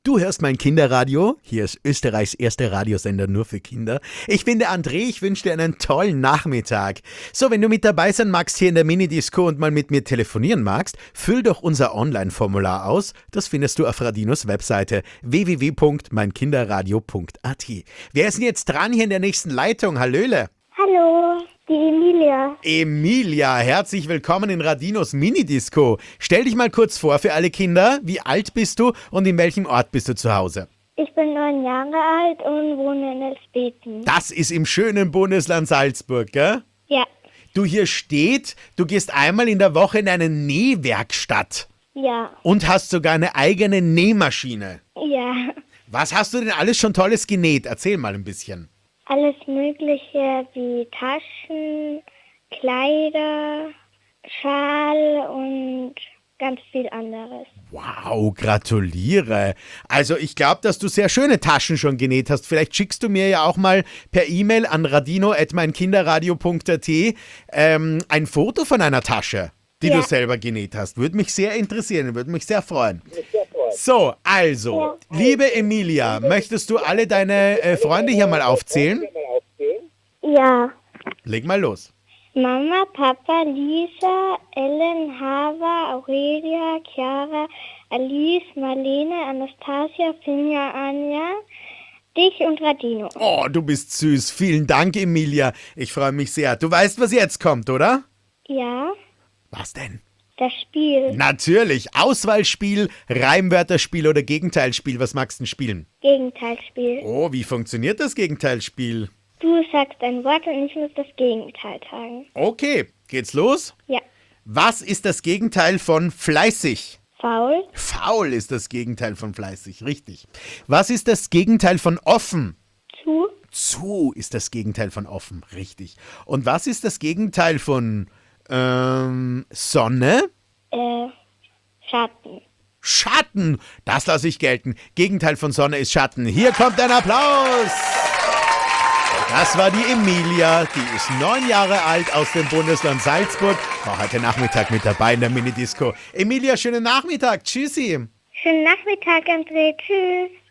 Du hörst mein Kinderradio. Hier ist Österreichs erster Radiosender nur für Kinder. Ich bin der André, ich wünsche dir einen tollen Nachmittag. So, wenn du mit dabei sein magst hier in der Minidisco und mal mit mir telefonieren magst, füll doch unser Online-Formular aus. Das findest du auf Radinos Webseite www.meinkinderradio.at. Wer ist denn jetzt dran hier in der nächsten Leitung? Hallöle. Hallo, die Emilia. Emilia, herzlich willkommen in Radinos Minidisco. Stell dich mal kurz vor für alle Kinder. Wie alt bist du und in welchem Ort bist du zu Hause? Ich bin 9 Jahre alt und wohne in Elspeten. Das ist im schönen Bundesland Salzburg, gell? Ja, Du, hier steht, du gehst einmal in der Woche in eine Nähwerkstatt ja, und hast sogar eine eigene Nähmaschine. ja. Was hast du denn alles schon Tolles genäht? Erzähl mal ein bisschen. Alles Mögliche wie Taschen, Kleider, Schal und ganz viel anderes. Wow, gratuliere. Also ich glaube, dass du sehr schöne Taschen schon genäht hast. Vielleicht schickst du mir ja auch mal per E-Mail an radino@meinkinderradio.at ein Foto von einer Tasche, die Ja. du selber genäht hast. Würde mich sehr interessieren, würde mich sehr freuen. So, also, liebe Emilia, möchtest du alle deine Freunde hier mal aufzählen? Ja. Leg mal los. Mama, Papa, Lisa, Ellen, Hava, Aurelia, Chiara, Alice, Marlene, Anastasia, Finja, Anja, dich und Radino. Oh, du bist süß. Vielen Dank, Emilia. Ich freue mich sehr. Du weißt, was jetzt kommt, oder? Ja, Was denn? das Spiel. Natürlich. Auswahlspiel, Reimwörterspiel oder Gegenteilspiel. Was magst du denn spielen? Gegenteilspiel. Oh, wie funktioniert das Gegenteilspiel? Du sagst ein Wort und ich muss das Gegenteil sagen. Okay, geht's los? Ja. Was ist das Gegenteil von fleißig? Faul, Faul ist das Gegenteil von fleißig, richtig. Was ist das Gegenteil von offen? zu, Zu ist das Gegenteil von offen, richtig. Und was ist das Gegenteil von Sonne? Schatten. Schatten, das lasse ich gelten. Gegenteil von Sonne ist Schatten. Hier kommt ein Applaus. Das war die Emilia, die ist 9 Jahre alt aus dem Bundesland Salzburg. War heute Nachmittag mit dabei in der Minidisco. Emilia, schönen Nachmittag. Tschüssi. Schönen Nachmittag, André. Tschüss.